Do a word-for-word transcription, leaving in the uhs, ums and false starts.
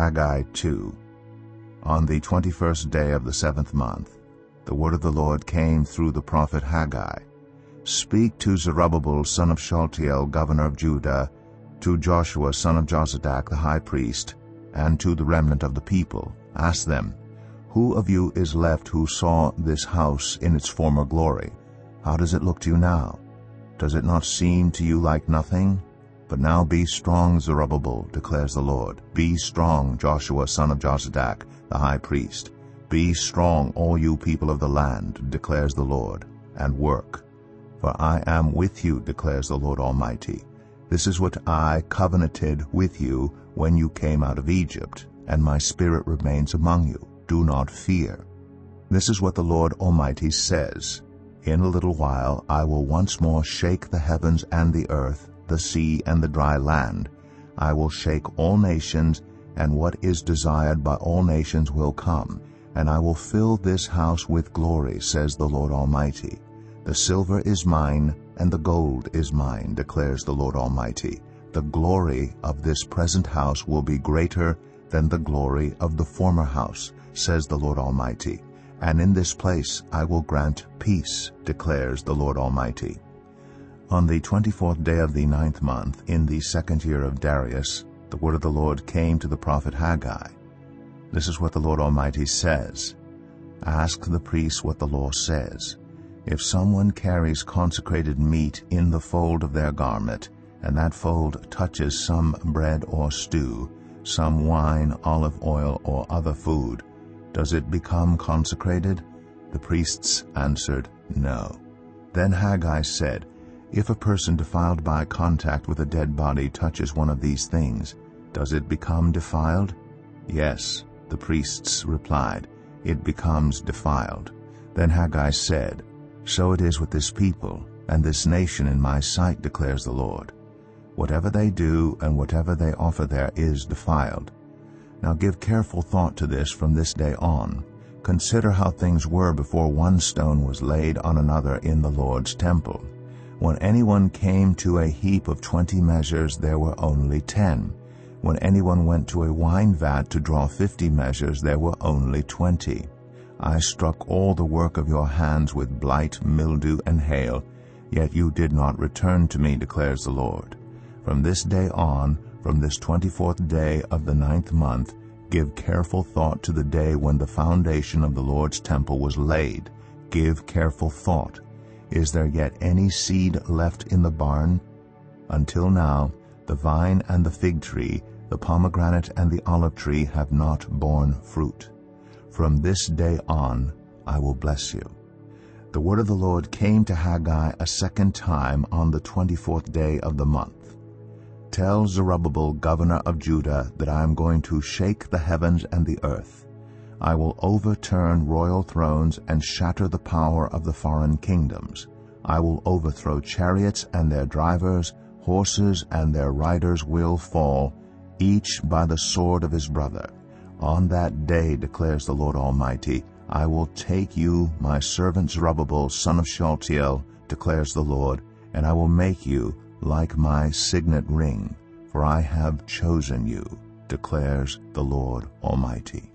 Haggai two. On the twenty-first day of the seventh month, the word of the Lord came through the prophet Haggai. Speak to Zerubbabel son of Shealtiel, governor of Judah, to Joshua son of Jozadak the high priest, and to the remnant of the people. Ask them, who of you is left who saw this house in its former glory? How does it look to you now? Does it not seem to you like nothing? But now be strong, Zerubbabel, declares the Lord. Be strong, Joshua son of Jozadak the high priest. Be strong, all you people of the land, declares the Lord, and work. For I am with you, declares the Lord Almighty. This is what I covenanted with you when you came out of Egypt, and my spirit remains among you. Do not fear. This is what the Lord Almighty says. In a little while I will once more shake the heavens and the earth, the sea and the dry land. I will shake all nations, and what is desired by all nations will come. And I will fill this house with glory, says the Lord Almighty. The silver is mine, and the gold is mine, declares the Lord Almighty. The glory of this present house will be greater than the glory of the former house, says the Lord Almighty. And in this place I will grant peace, declares the Lord Almighty. On the twenty-fourth day of the ninth month, in the second year of Darius, the word of the Lord came to the prophet Haggai. This is what the Lord Almighty says. Ask the priests what the law says. If someone carries consecrated meat in the fold of their garment, and that fold touches some bread or stew, some wine, olive oil, or other food, does it become consecrated? The priests answered, No. Then Haggai said, If a person defiled by contact with a dead body touches one of these things, does it become defiled? Yes, the priests replied, It becomes defiled. Then Haggai said, So it is with this people and this nation in my sight, declares the Lord. Whatever they do and whatever they offer there is defiled. Now give careful thought to this from this day on. Consider how things were before one stone was laid on another in the Lord's temple. When anyone came to a heap of twenty measures, there were only ten. When anyone went to a wine vat to draw fifty measures, there were only twenty. I struck all the work of your hands with blight, mildew, and hail, yet you did not return to me, declares the Lord. From this day on, from this twenty-fourth day of the ninth month, give careful thought to the day when the foundation of the Lord's temple was laid. Give careful thought. Is there yet any seed left in the barn? Until now, the vine and the fig tree, the pomegranate and the olive tree have not borne fruit. From this day on, I will bless you. The word of the Lord came to Haggai a second time on the twenty-fourth day of the month. Tell Zerubbabel, governor of Judah, that I am going to shake the heavens and the earth. I will overturn royal thrones and shatter the power of the foreign kingdoms. I will overthrow chariots and their drivers, horses and their riders will fall, each by the sword of his brother. On that day, declares the Lord Almighty, I will take you, my servant Zerubbabel, son of Shealtiel, declares the Lord, and I will make you like my signet ring, for I have chosen you, declares the Lord Almighty.